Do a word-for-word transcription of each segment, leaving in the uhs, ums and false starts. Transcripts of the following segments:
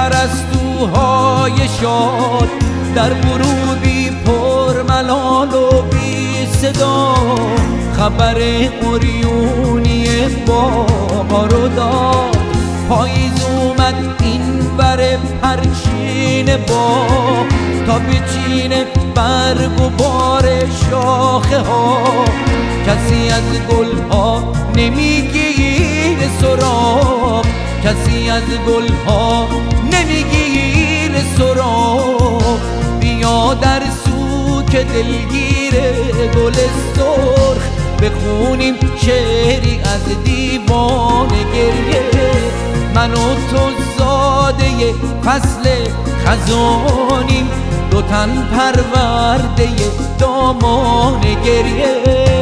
پرستوهای شاد در غروبی پر ملال و بی صدا خبر عریونی بهار رو داد. پاییز اومد این ور پرچین با تا بچینه برگ و بار شاخه ها. کسی از گل ها نمیگیره سراغ، کسی از گل ها نمیگیره سراغ. بیا در سوک دلگیر گل سرخ بخونیم شعری از دیوان گریه. من و تو زاده فصل خزانیم، دو تن پرورده دامان گریه.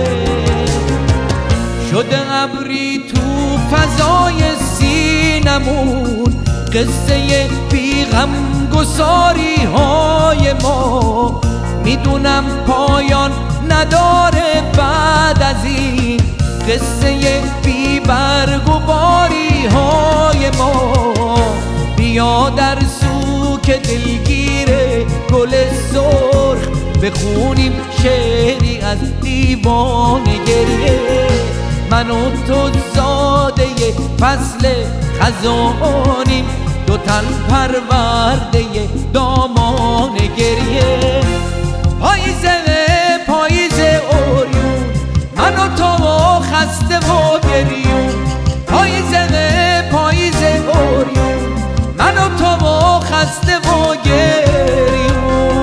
شده ابری تو فضای سینمون قصه بیغم گساری های ما. میدونم پایان نداره بعد از این قصه بی برگ و باری های ما. بیا در سوک دلگیر گل سرخ بخونیم شعری از دیوان گریه. من و تو زاده فصل خزانیم، دو تن پرورده دامان گریه. پاییزه پاییزه اوریون من و تو خسته و گریون. پاییزه پاییزه اوریون من و تو خسته و گریون.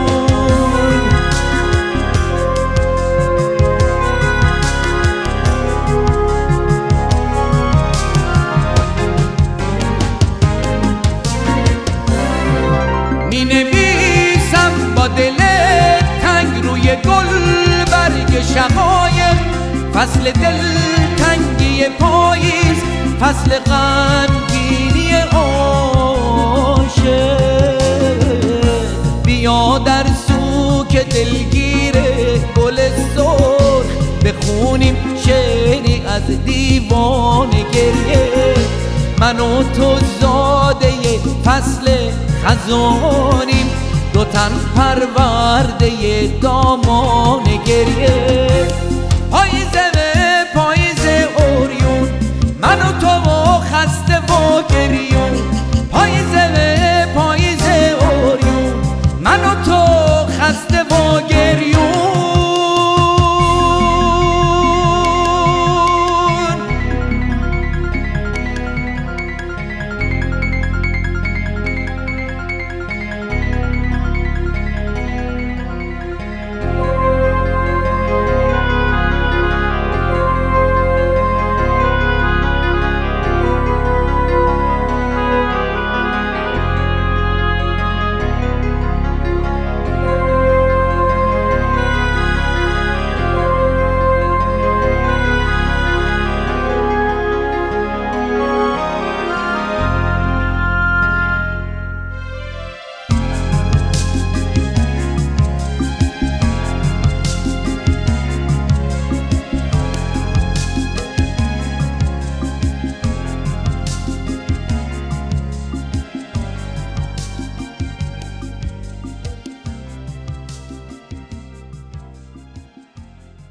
می نویسم با دل تنگ روی گل برگ شقایق، فصل دل تنگی پاییز، فصل غمگینی عاشق. بیا در سوک دلگیر گل سرخ بخونیم شعری از دیوان گریه. من و تو زاده فصل خزانیم، دو تن پرورده دامان گریه. پاییزه